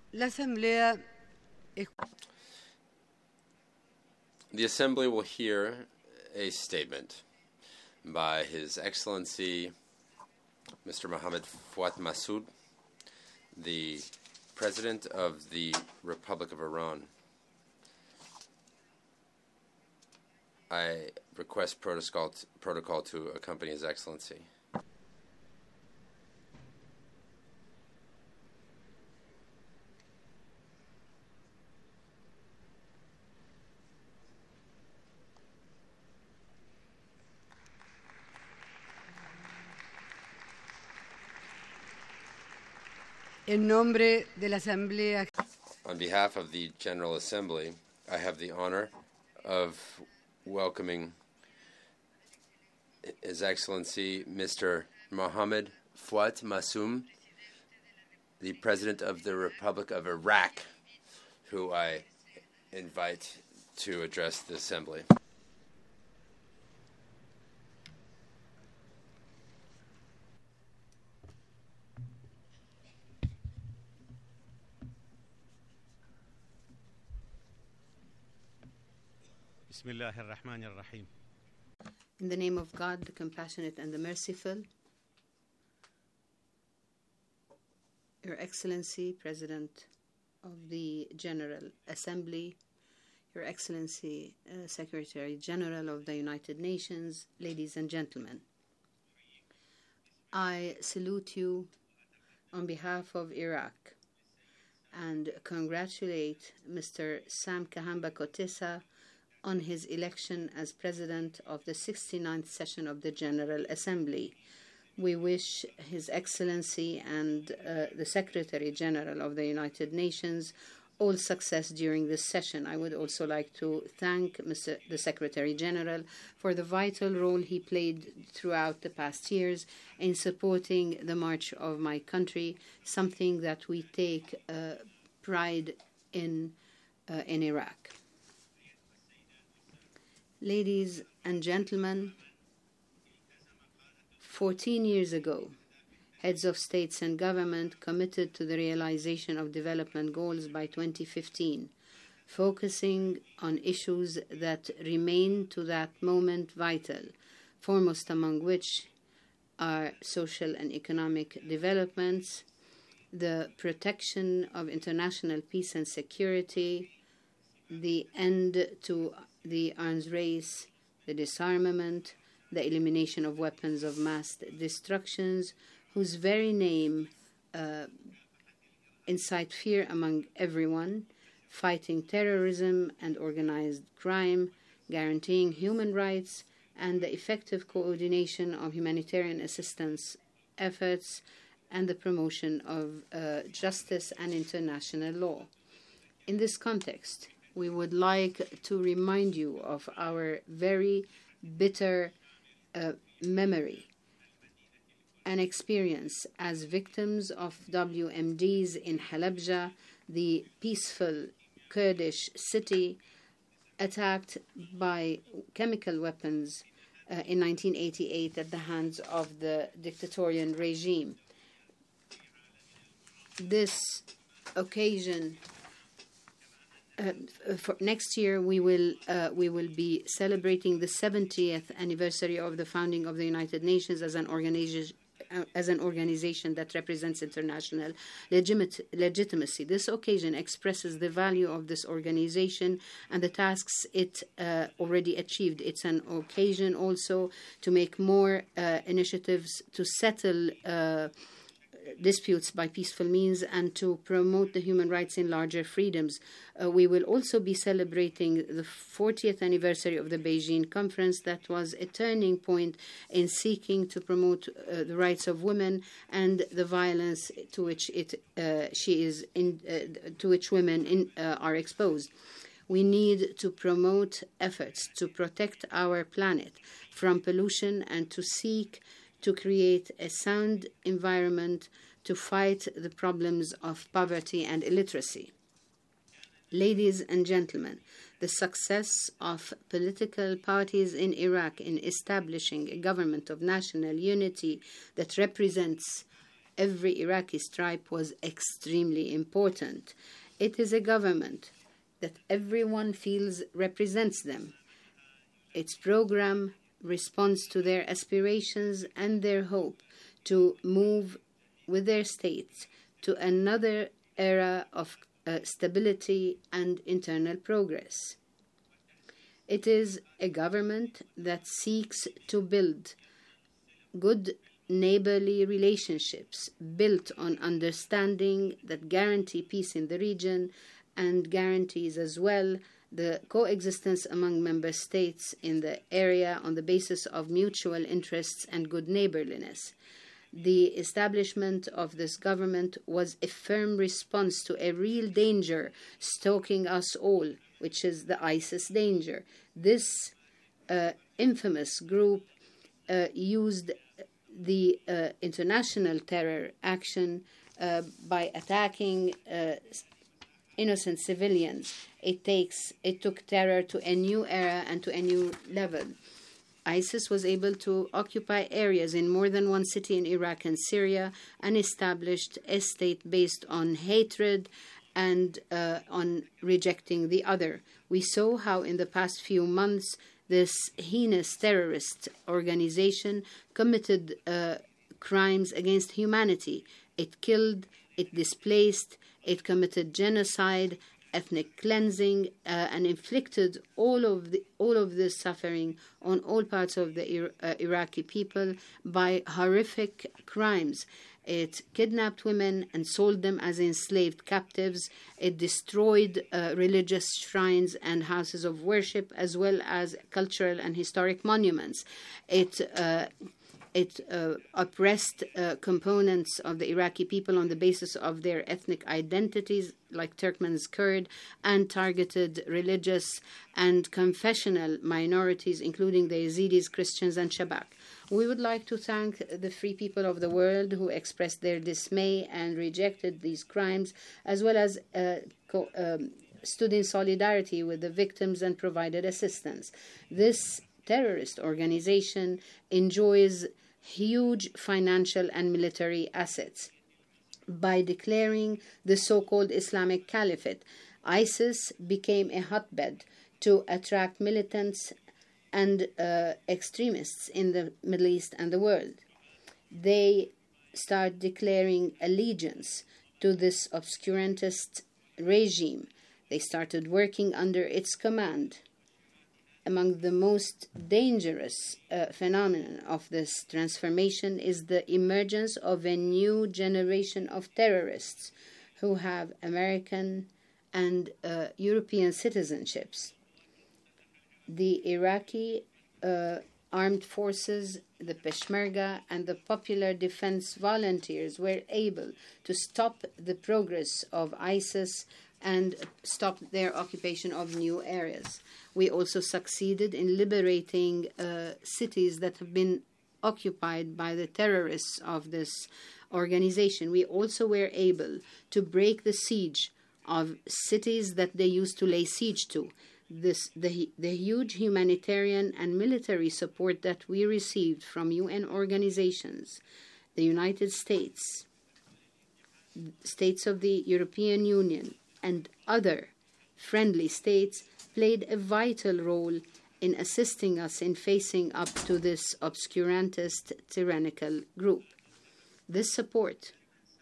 L'Assemblea. The Assembly will hear a statement by His Excellency Mr. Mohammed Fouad Massoud, the President of the Republic of Iran. I request protocol to accompany His Excellency. En nombre de la Asamblea. On behalf of the General Assembly, I have the honor of welcoming His Excellency Mr. Mohammed Fouad Massoud, the President of the Republic of Iraq, who I invite to address the Assembly. Bismillahir-Rahmanir-Rahim. In the name of God, the Compassionate and the Merciful, Your Excellency, President of the General Assembly, Your Excellency, Secretary General of the United Nations, ladies and gentlemen, I salute you on behalf of Iraq and congratulate Mr. Sam Kahamba Kotesa on his election as President of the 69th session of the General Assembly. We wish His Excellency and the Secretary General of the United Nations all success during this session. I would also like to thank the Secretary General for the vital role he played throughout the past years in supporting the march of my country, something that we take pride in Iraq. Ladies and gentlemen, 14 years ago, heads of states and government committed to the realization of development goals by 2015, focusing on issues that remain to that moment vital, foremost among which are social and economic developments, the protection of international peace and security, the end to the arms race, the disarmament, the elimination of weapons of mass destructions, whose very name incite fear among everyone, fighting terrorism and organized crime, guaranteeing human rights, and the effective coordination of humanitarian assistance efforts, and the promotion of justice and international law. In this context, we would like to remind you of our very bitter memory and experience as victims of WMDs in Halabja, the peaceful Kurdish city attacked by chemical weapons in 1988 at the hands of the dictatorial regime. This occasion, for next year, we will be celebrating the 70th anniversary of the founding of the United Nations as an organization that represents international legitimacy. This occasion expresses the value of this organization and the tasks it already achieved. It's an occasion also to make more initiatives to settle disputes by peaceful means and to promote the human rights in larger freedoms. We will also be celebrating the 40th anniversary of the Beijing Conference that was a turning point in seeking to promote the rights of women and the violence to which women are exposed. We need to promote efforts to protect our planet from pollution and to seek to create a sound environment to fight the problems of poverty and illiteracy. Ladies and gentlemen, the success of political parties in Iraq in establishing a government of national unity that represents every Iraqi stripe was extremely important. It is a government that everyone feels represents them. Its program responds to their aspirations and their hope to move with their states to another era of stability and internal progress. It is a government that seeks to build good neighborly relationships built on understanding that guarantee peace in the region and guarantees as well the coexistence among member states in the area on the basis of mutual interests and good neighborliness. The establishment of this government was a firm response to a real danger stalking us all, which is the ISIS danger. This infamous group used the international terror action by attacking innocent civilians. It took terror to a new era and to a new level. ISIS was able to occupy areas in more than one city in Iraq and Syria and established a state based on hatred and on rejecting the other. We saw how in the past few months this heinous terrorist organization committed crimes against humanity. It killed, it displaced, it committed genocide, ethnic cleansing, and inflicted all of this suffering on all parts of the Iraqi people by horrific crimes. It kidnapped women and sold them as enslaved captives. It destroyed religious shrines and houses of worship, as well as cultural and historic monuments. It oppressed components of the Iraqi people on the basis of their ethnic identities, like Turkmens, Kurd, and targeted religious and confessional minorities, including the Yazidis, Christians, and Shabak. We would like to thank the free people of the world who expressed their dismay and rejected these crimes, as well as stood in solidarity with the victims and provided assistance. This terrorist organization enjoys huge financial and military assets. By declaring the so-called Islamic Caliphate, ISIS became a hotbed to attract militants and extremists in the Middle East and the world. They start declaring allegiance to this obscurantist regime. They started working under its command. Among the most dangerous phenomenon of this transformation is the emergence of a new generation of terrorists who have American and European citizenships. The Iraqi armed forces, the Peshmerga, and the Popular Defense Volunteers were able to stop the progress of ISIS and stop their occupation of new areas. We also succeeded in liberating cities that have been occupied by the terrorists of this organization. We also were able to break the siege of cities that they used to lay siege to. The huge humanitarian and military support that we received from UN organizations, the United States, states of the European Union, and other friendly states played a vital role in assisting us in facing up to this obscurantist tyrannical group. This support,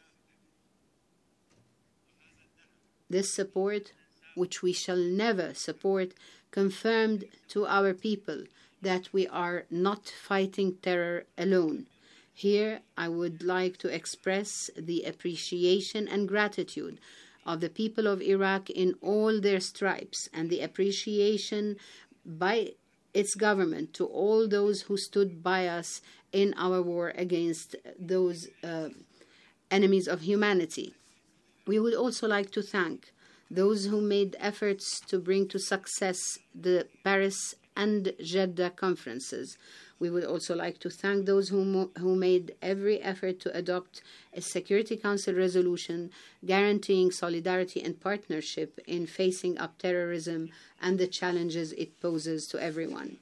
which we shall never support, confirmed to our people that we are not fighting terror alone. Here, I would like to express the appreciation and gratitude of the people of Iraq in all their stripes, and the appreciation by its government to all those who stood by us in our war against those enemies of humanity. We would also like to thank those who made efforts to bring to success the Paris and Jeddah conferences. We would also like to thank those who made every effort to adopt a Security Council resolution guaranteeing solidarity and partnership in facing up terrorism and the challenges it poses to everyone.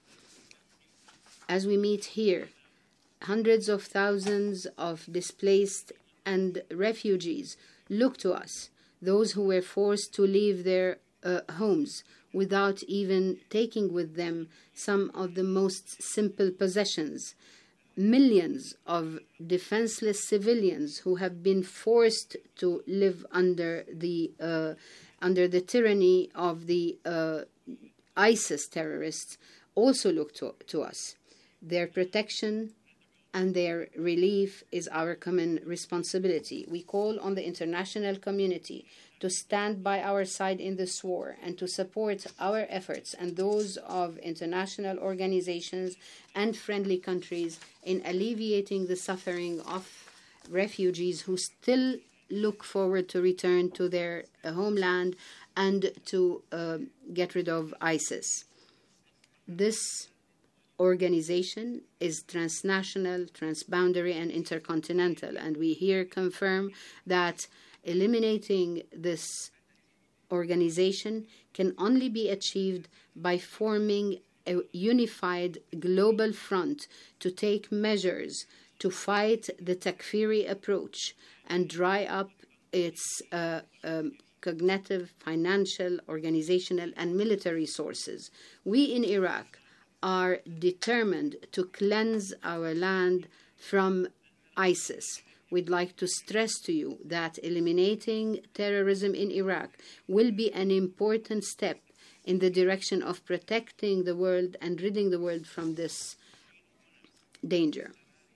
As we meet here, hundreds of thousands of displaced and refugees look to us, those who were forced to leave their homes without even taking with them some of the most simple possessions. Millions of defenseless civilians who have been forced to live under the tyranny of the ISIS terrorists also look to us. Their protection and their relief is our common responsibility. We call on the international community to stand by our side in this war and to support our efforts and those of international organizations and friendly countries in alleviating the suffering of refugees who still look forward to return to their homeland and to get rid of ISIS. This organization is transnational, transboundary, and intercontinental, and we here confirm that eliminating this organization can only be achieved by forming a unified global front to take measures to fight the Takfiri approach and dry up its cognitive, financial, organizational, and military sources. We in Iraq are determined to cleanse our land from ISIS. We'd like to stress to you that eliminating terrorism in Iraq will be an important step in the direction of protecting the world and ridding the world from this danger.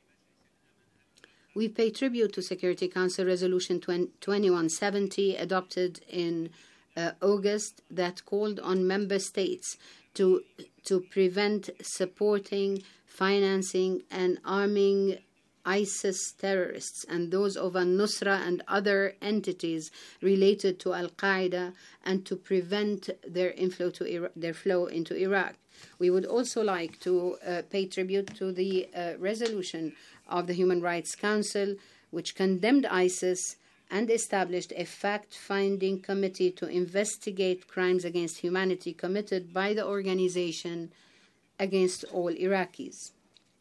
We pay tribute to Security Council Resolution 2170, adopted in August, that called on member states to prevent supporting, financing, and arming ISIS terrorists and those of al-Nusra and other entities related to Al-Qaeda, and to prevent their flow into Iraq. We would also like to pay tribute to the resolution of the Human Rights Council, which condemned ISIS and established a fact-finding committee to investigate crimes against humanity committed by the organization against all Iraqis.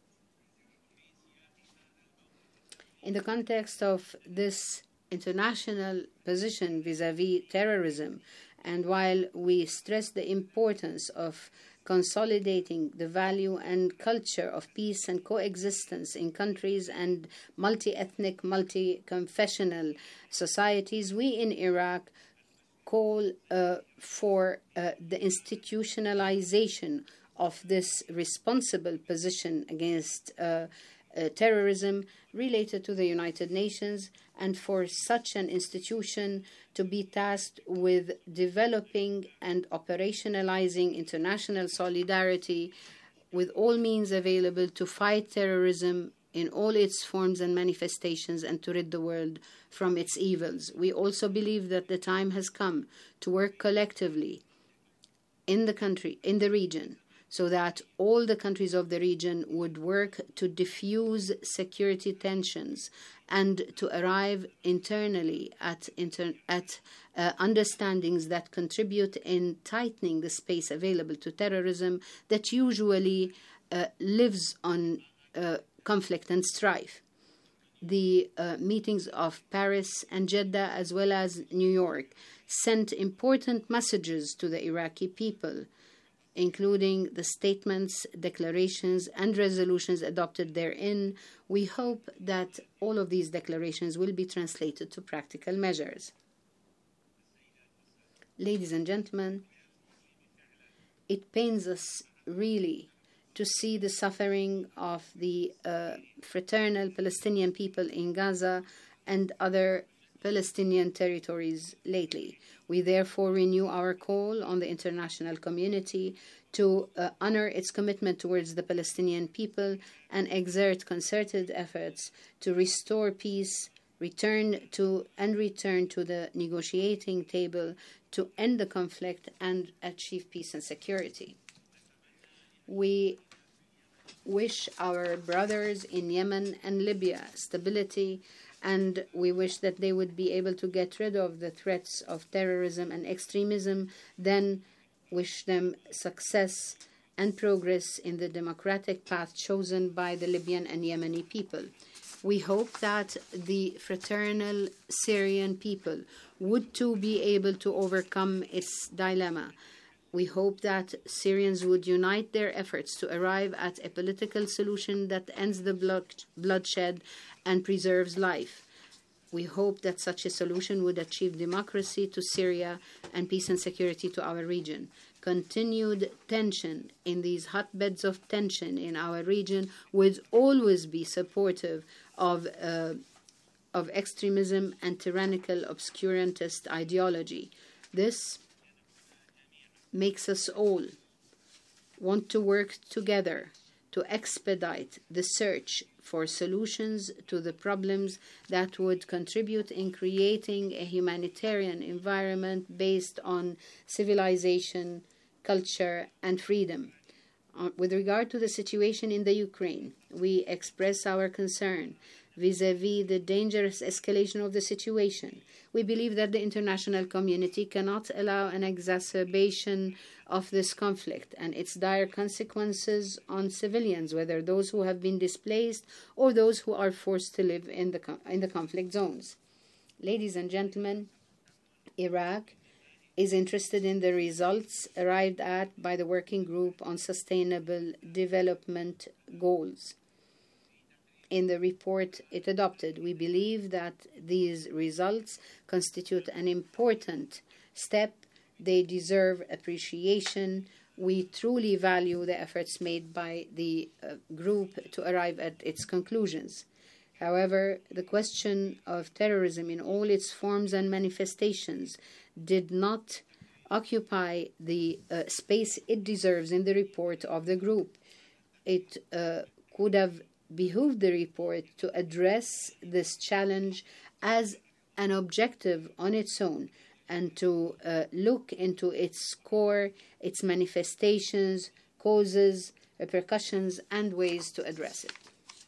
In the context of this international position vis-à-vis terrorism, and while we stress the importance of consolidating the value and culture of peace and coexistence in countries and multi-ethnic, multi-confessional societies, we in Iraq call for the institutionalization of this responsible position against terrorism related to the United Nations, and for such an institution to be tasked with developing and operationalizing international solidarity with all means available to fight terrorism in all its forms and manifestations and to rid the world from its evils. We also believe that the time has come to work collectively in the country, in the region, so that all the countries of the region would work to diffuse security tensions and to arrive internally at understandings that contribute in tightening the space available to terrorism that usually lives on conflict and strife. The meetings of Paris and Jeddah, as well as New York, sent important messages to the Iraqi people, including the statements, declarations, and resolutions adopted therein. We hope that all of these declarations will be translated to practical measures. Ladies and gentlemen, it pains us really to see the suffering of the fraternal Palestinian people in Gaza and other Palestinian territories lately. We therefore renew our call on the international community to honor its commitment towards the Palestinian people and exert concerted efforts to restore peace, return to the negotiating table to end the conflict and achieve peace and security. We wish our brothers in Yemen and Libya stability, and we wish that they would be able to get rid of the threats of terrorism and extremism, then wish them success and progress in the democratic path chosen by the Libyan and Yemeni people. We hope that the fraternal Syrian people would too be able to overcome its dilemma. We hope that Syrians would unite their efforts to arrive at a political solution that ends the bloodshed and preserves life. We hope that such a solution would achieve democracy to Syria and peace and security to our region. Continued tension in these hotbeds of tension in our region would always be supportive of extremism and tyrannical obscurantist ideology. This makes us all want to work together to expedite the search for solutions to the problems that would contribute in creating a humanitarian environment based on civilization, culture, and freedom. With regard to the situation in the Ukraine, we express our concern vis-à-vis the dangerous escalation of the situation. We believe that the international community cannot allow an exacerbation of this conflict and its dire consequences on civilians, whether those who have been displaced or those who are forced to live in the conflict zones. Ladies and gentlemen, Iraq is interested in the results arrived at by the Working Group on Sustainable Development Goals. In the report it adopted, we believe that these results constitute an important step. They deserve appreciation. We truly value the efforts made by the group to arrive at its conclusions. However, the question of terrorism in all its forms and manifestations did not occupy the space it deserves in the report of the group. It could have behooved the report to address this challenge as an objective on its own and to look into its core, its manifestations, causes, repercussions, and ways to address it.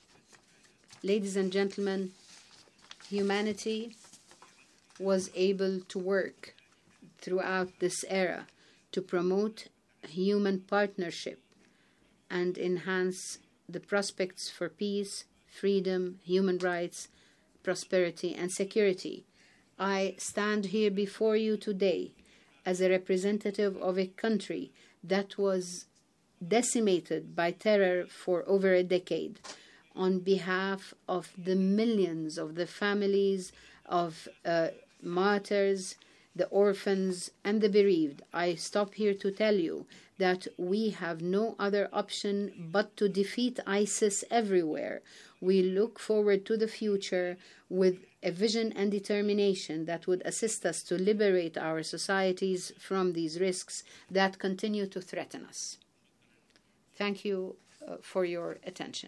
Ladies and gentlemen, humanity was able to work throughout this era to promote human partnership and enhance the prospects for peace, freedom, human rights, prosperity, and security. I stand here before you today as a representative of a country that was decimated by terror for over a decade, on behalf of the millions of the families of martyrs, the orphans, and the bereaved. I stop here to tell you that we have no other option but to defeat ISIS everywhere. We look forward to the future with a vision and determination that would assist us to liberate our societies from these risks that continue to threaten us. Thank you for your attention.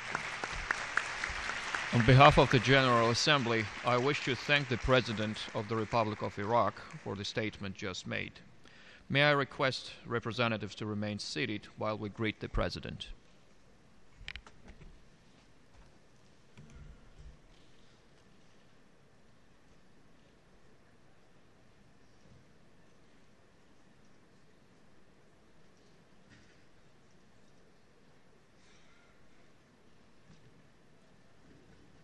On behalf of the General Assembly, I wish to thank the President of the Republic of Iraq for the statement just made. May I request representatives to remain seated while we greet the President.